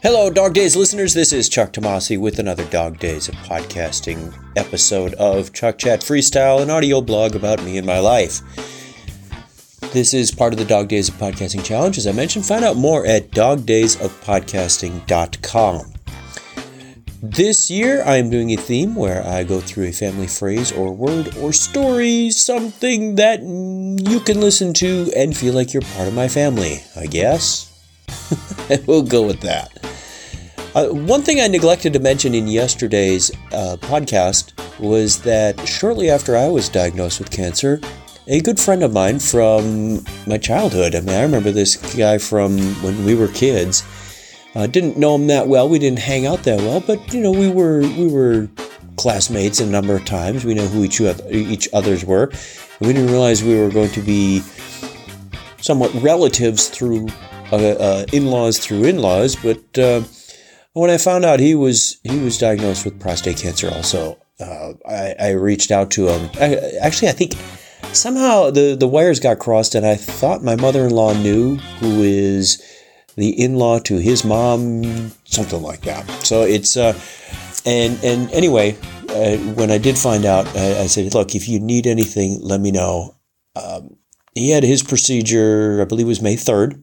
Hello, Dog Days listeners. This is Chuck Tomasi with another Dog Days of Podcasting episode of Chuck Chat Freestyle, an audio blog about me and my life. This is part of the Dog Days of Podcasting Challenge. As I mentioned, find out more at dogdaysofpodcasting.com. This year, I am doing a theme where I go through a family phrase or word or story, something that you can listen to and feel like you're part of my family, I guess. We'll go with that. One thing I neglected to mention in yesterday's podcast was that shortly after I was diagnosed with cancer, a good friend of mine from my childhood, I remember this guy from when we were kids. Didn't know him that well. We didn't hang out that well, but we were classmates a number of times. We know who each other's were. We didn't realize we were going to be somewhat relatives through in-laws through in-laws, but when I found out he was diagnosed with prostate cancer also, I reached out to him. I think somehow the wires got crossed, and I thought my mother-in-law knew, who is the in-law to his mom, something like that. So it's and anyway, when I did find out, I said, look, if you need anything, let me know. He had his procedure, I believe it was May 3rd.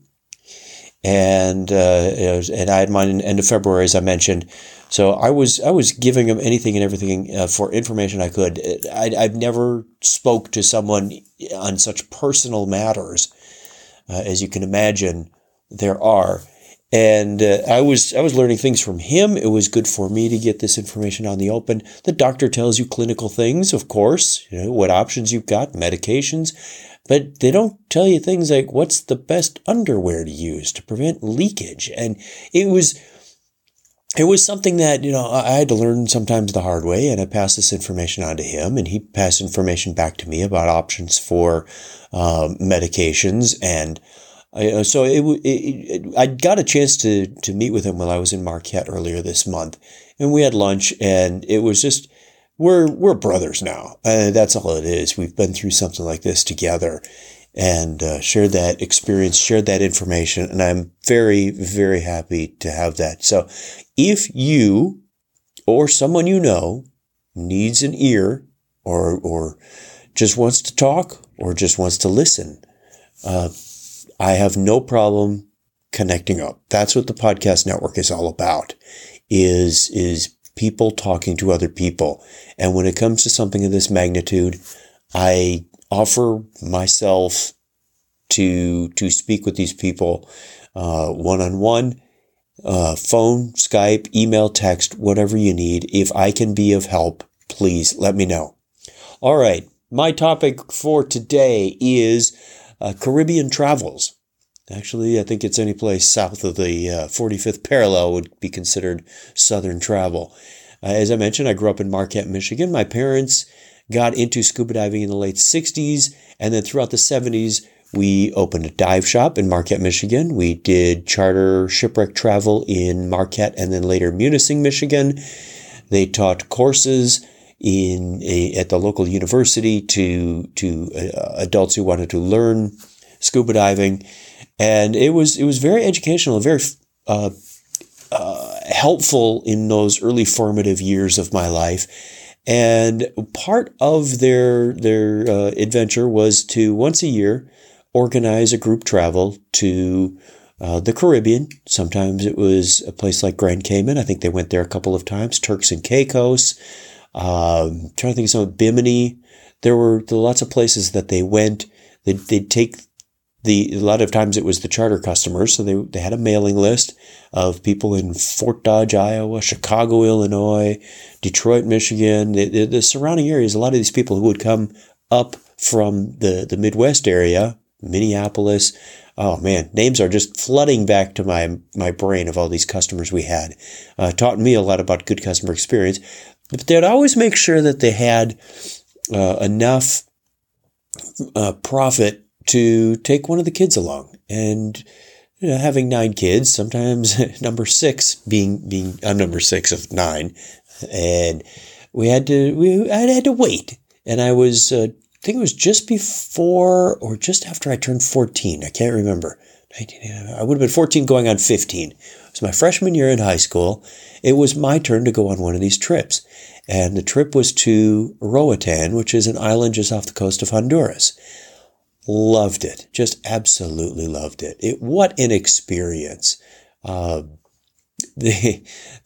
And I had mine in the end of February, as I mentioned. So I was giving him anything and everything for information I could. I've never spoke to someone on such personal matters, as you can imagine there are. And I was learning things from him. It was good for me to get this information on the open. The doctor tells you clinical things, of course, what options you've got, medications. But they don't tell you things like what's the best underwear to use to prevent leakage. And it was something that, I had to learn sometimes the hard way, and I passed this information on to him, and he passed information back to me about options for medications. And so I got a chance to meet with him while I was in Marquette earlier this month, and we had lunch, and it was just, we're brothers now. That's all it is. We've been through something like this together and shared that experience, shared that information. And I'm very, very happy to have that. So if you or someone needs an ear or just wants to talk or just wants to listen, I have no problem connecting up. That's what the podcast network is all about, is people talking to other people. And when it comes to something of this magnitude, I offer myself to speak with these people one-on-one, phone, Skype, email, text, whatever you need. If I can be of help, please let me know. All right. My topic for today is Caribbean travels. Actually, I think it's any place south of the 45th parallel would be considered southern travel. As I mentioned, I grew up in Marquette, Michigan. My parents got into scuba diving in the late 60s, and then throughout the 70s, we opened a dive shop in Marquette, Michigan. We did charter shipwreck travel in Marquette and then later Munising, Michigan. They taught courses at the local university to adults who wanted to learn scuba diving. And it was very educational, very helpful in those early formative years of my life. And part of their adventure was to once a year organize a group travel to the Caribbean. Sometimes it was a place like Grand Cayman. I think they went there a couple of times. Turks and Caicos. Trying to think of some, Bimini. There were lots of places that they went. They'd take a lot of times it was the charter customers, so they had a mailing list of people in Fort Dodge, Iowa, Chicago, Illinois, Detroit, Michigan, the surrounding areas. A lot of these people who would come up from the Midwest area, Minneapolis. Oh man, names are just flooding back to my brain of all these customers we had. Taught me a lot about good customer experience, but they'd always make sure that they had enough profit to take one of the kids along. And having 9 kids, sometimes number 6 being I'm number 6 of 9, and I had to wait. And I was I think it was just before or just after I turned 14. I can't remember. I would have been 14 going on 15. It was my freshman year in high school. It was my turn to go on one of these trips. And the trip was to Roatan, which is an island just off the coast of Honduras. Loved it. Just absolutely loved it. What an experience. The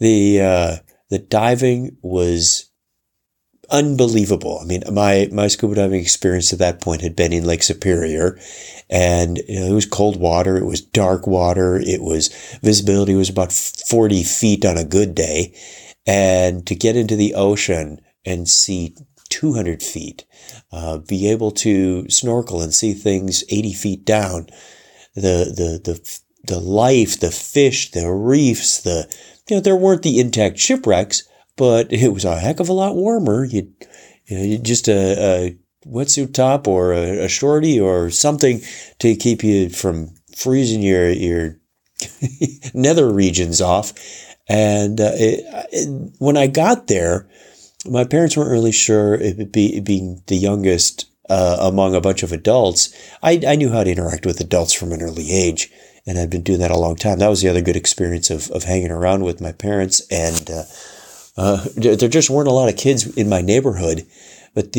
diving was unbelievable. I mean, my scuba diving experience at that point had been in Lake Superior, and it was cold water. It was dark water. Visibility was about 40 feet on a good day. And to get into the ocean and see 200 feet, be able to snorkel and see things 80 feet down, the life, the fish, the reefs, there weren't the intact shipwrecks, but it was a heck of a lot warmer. You just a wetsuit top or a shorty or something to keep you from freezing your nether regions off. And when I got there, my parents weren't really sure, being the youngest among a bunch of adults. I knew how to interact with adults from an early age, and I'd been doing that a long time. That was the other good experience of hanging around with my parents. And there just weren't a lot of kids in my neighborhood. But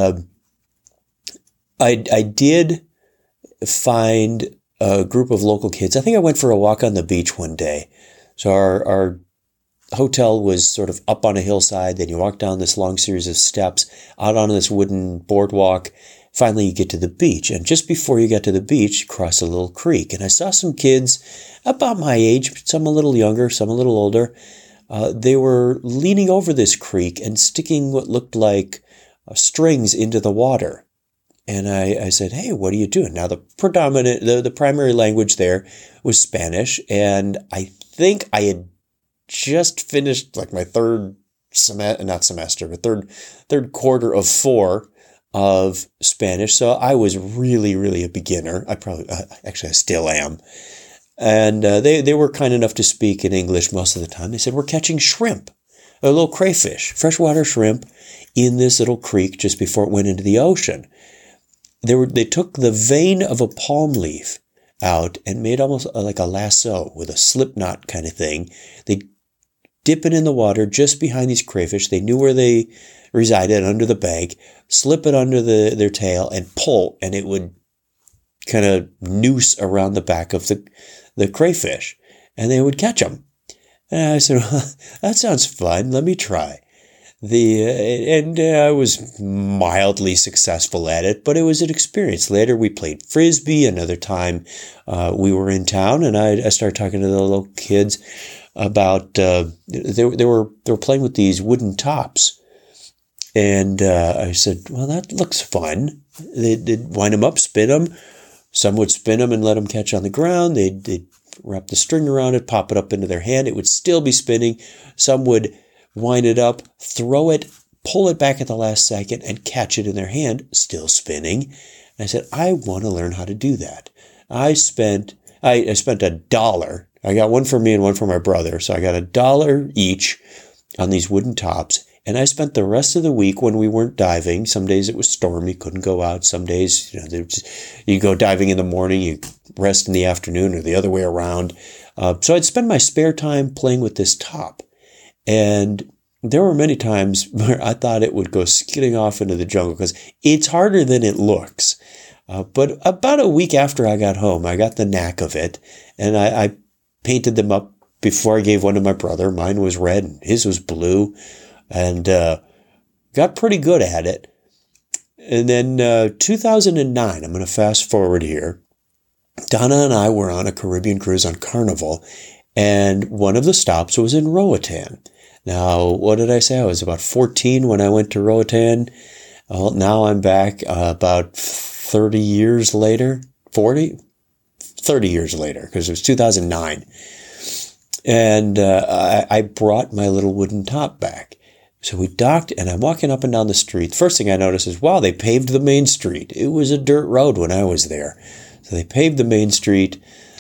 I did find a group of local kids. I think I went for a walk on the beach one day. So our hotel was sort of up on a hillside. Then you walk down this long series of steps out on this wooden boardwalk. Finally, you get to the beach. And just before you get to the beach, you cross a little creek. And I saw some kids about my age, some a little younger, some a little older. They were leaning over this creek and sticking what looked like strings into the water. And I said, "Hey, what are you doing?" Now, the primary language there was Spanish. And I think I had just finished like my third quarter of 4 of Spanish. So I was really, really a beginner. I still am. And they were kind enough to speak in English most of the time. They said, "We're catching shrimp, a little crayfish, freshwater shrimp in this little creek just before it went into the ocean." They took the vein of a palm leaf out and made almost like a lasso with a slip knot kind of thing. They dip it in the water just behind these crayfish. They knew where they resided, under the bank, slip it under their tail and pull, and it would kind of noose around the back of the crayfish, and they would catch them. And I said, "Well, that sounds fun. Let me try." I was mildly successful at it, but it was an experience. Later, we played Frisbee. Another time, we were in town, and I started talking to the little kids about, they were playing with these wooden tops. And I said, "Well, that looks fun." They'd wind them up, spin them. Some would spin them and let them catch on the ground. They'd wrap the string around it, pop it up into their hand. It would still be spinning. Some would wind it up, throw it, pull it back at the last second, and catch it in their hand, still spinning. And I said, "I want to learn how to do that." I spent $1. I got one for me and one for my brother. So I got $1 each on these wooden tops. And I spent the rest of the week when we weren't diving. Some days it was stormy, couldn't go out. Some days, you go diving in the morning, you rest in the afternoon, or the other way around. So I'd spend my spare time playing with this top. And there were many times where I thought it would go skidding off into the jungle because it's harder than it looks. But about a week after I got home, I got the knack of it, and I painted them up before I gave one to my brother. Mine was red and his was blue, and got pretty good at it. And then 2009, I'm going to fast forward here. Donna and I were on a Caribbean cruise on Carnival, and one of the stops was in Roatan. Now, what did I say? I was about 14 when I went to Roatan. Well, now I'm back about 30 years later, 30 years later, because it was 2009. And I brought my little wooden top back. So we docked, and I'm walking up and down the street. The first thing I noticed is, wow, they paved the main street. It was a dirt road when I was there. So they paved the main street.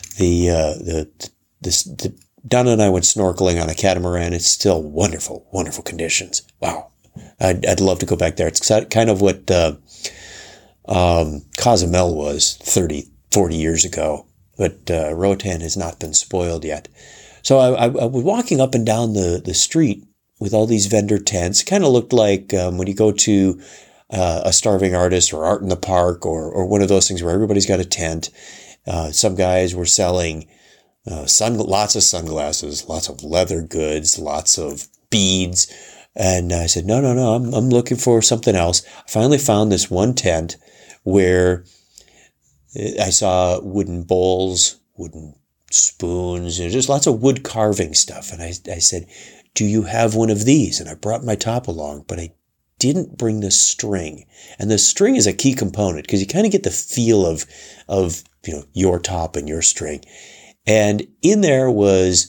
Donna and I went snorkeling on a catamaran. It's still wonderful, wonderful conditions. Wow. I'd love to go back there. It's kind of what Cozumel was 30, 40 years ago. but Roatan has not been spoiled yet. So I was walking up and down the street with all these vendor tents. Kind of looked like when you go to a starving artist or Art in the Park or one of those things where everybody's got a tent. Some guys were selling lots of sunglasses, lots of leather goods, lots of beads. And I said, no, I'm looking for something else. I finally found this one tent where I saw wooden bowls, wooden spoons, just lots of wood carving stuff. And I said, do you have one of these? And I brought my top along, but I didn't bring the string. And the string is a key component because you kind of get the feel of your top and your string. And in there was,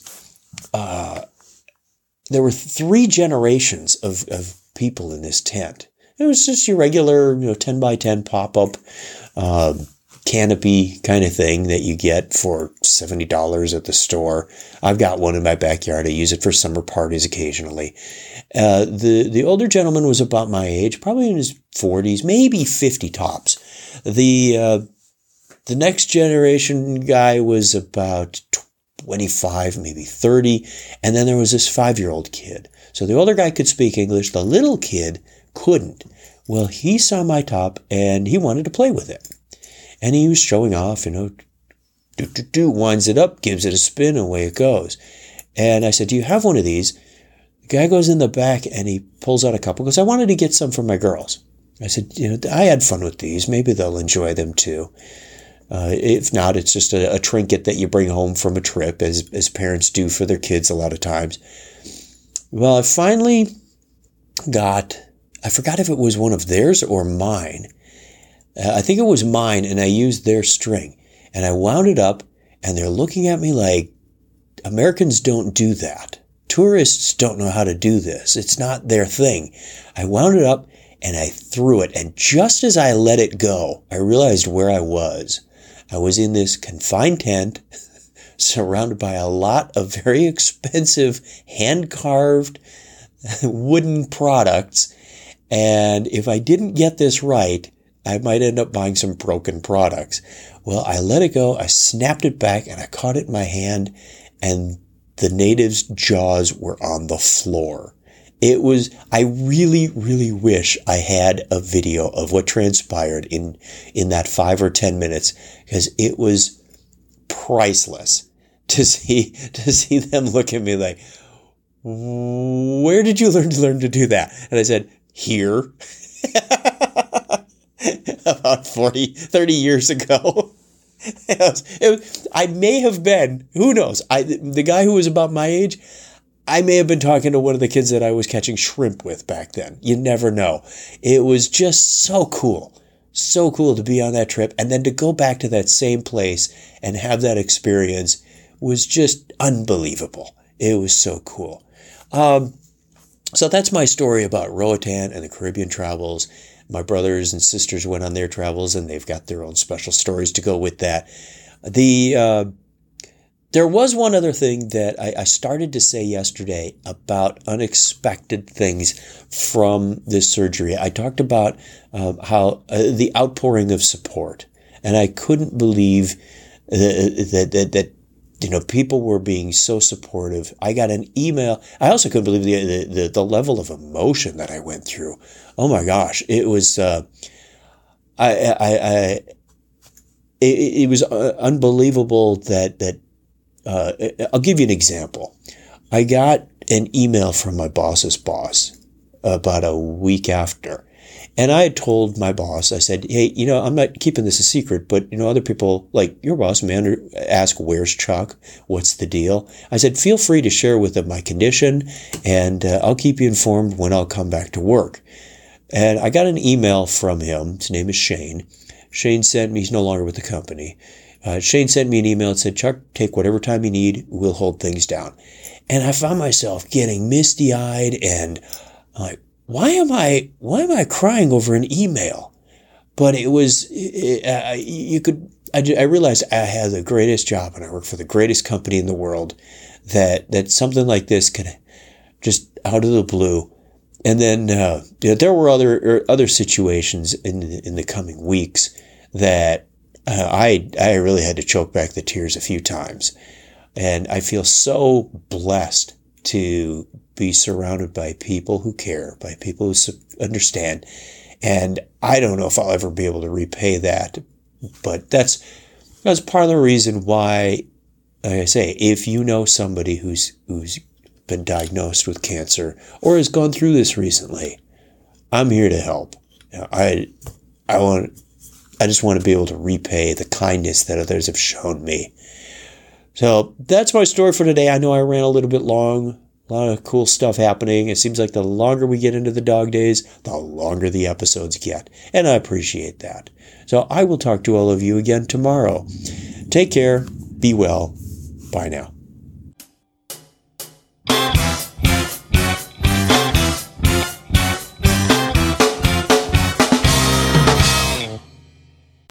there were 3 generations of people in this tent. It was just your regular, 10 by 10 pop-up, canopy kind of thing that you get for $70 at the store. I've got one in my backyard. I use it for summer parties occasionally. The older gentleman was about my age, probably in his 40s, maybe 50 tops. The next generation guy was about 25, maybe 30. And then there was this 5-year-old kid. So the older guy could speak English. The little kid couldn't. Well, he saw my top and he wanted to play with it. And he was showing off, winds it up, gives it a spin, and away it goes. And I said, do you have one of these? The guy goes in the back and he pulls out a couple because I wanted to get some for my girls. I said, I had fun with these. Maybe they'll enjoy them too. If not, it's just a trinket that you bring home from a trip, as parents do for their kids a lot of times. Well, I finally I forgot if it was one of theirs or mine. I think it was mine, and I used their string. And I wound it up, and they're looking at me like, Americans don't do that. Tourists don't know how to do this. It's not their thing. I wound it up, and I threw it. And just as I let it go, I realized where I was. I was in this confined tent, surrounded by a lot of very expensive, hand-carved wooden products. And if I didn't get this right, I might end up buying some broken products. Well, I let it go. I snapped it back and I caught it in my hand, and the native's jaws were on the floor. I really, really wish I had a video of what transpired in that 5 or 10 minutes, because it was priceless to see them look at me like, where did you learn to do that? And I said, here. About 30 years ago. I may have been, who knows? The guy who was about my age, I may have been talking to one of the kids that I was catching shrimp with back then. You never know. It was just so cool. So cool to be on that trip. And then to go back to that same place and have that experience was just unbelievable. It was so cool. So that's my story about Roatan and the Caribbean travels. My brothers and sisters went on their travels, and they've got their own special stories to go with that. There was one other thing that I started to say yesterday about unexpected things from this surgery. I talked about how the outpouring of support, and I couldn't believe that people were being so supportive. I got an email. I also couldn't believe the level of emotion that I went through. Oh my gosh, it was it was unbelievable that I'll give you an example. I got an email from my boss's boss about a week after. And I had told my boss, I said, hey, I'm not keeping this a secret, but, other people like your boss, man, ask, where's Chuck? What's the deal? I said, feel free to share with them my condition, and I'll keep you informed when I'll come back to work. And I got an email from him. His name is Shane. Shane sent me, he's no longer with the company. Shane sent me an email and said, Chuck, take whatever time you need. We'll hold things down. And I found myself getting misty-eyed, and I'm like, why am I crying over an email? But it was, I realized I had the greatest job and I work for the greatest company in the world, that something like this could just out of the blue. And then, there were other situations in the coming weeks that I really had to choke back the tears a few times. And I feel so blessed to be surrounded by people who care, by people who understand. And I don't know if I'll ever be able to repay that. But that's part of the reason why, like I say, if you know somebody who's been diagnosed with cancer or has gone through this recently, I'm here to help. I just want to be able to repay the kindness that others have shown me. So that's my story for today. I know I ran a little bit long. A lot of cool stuff happening. It seems like the longer we get into the dog days, the longer the episodes get. And I appreciate that. So I will talk to all of you again tomorrow. Take care. Be well. Bye now.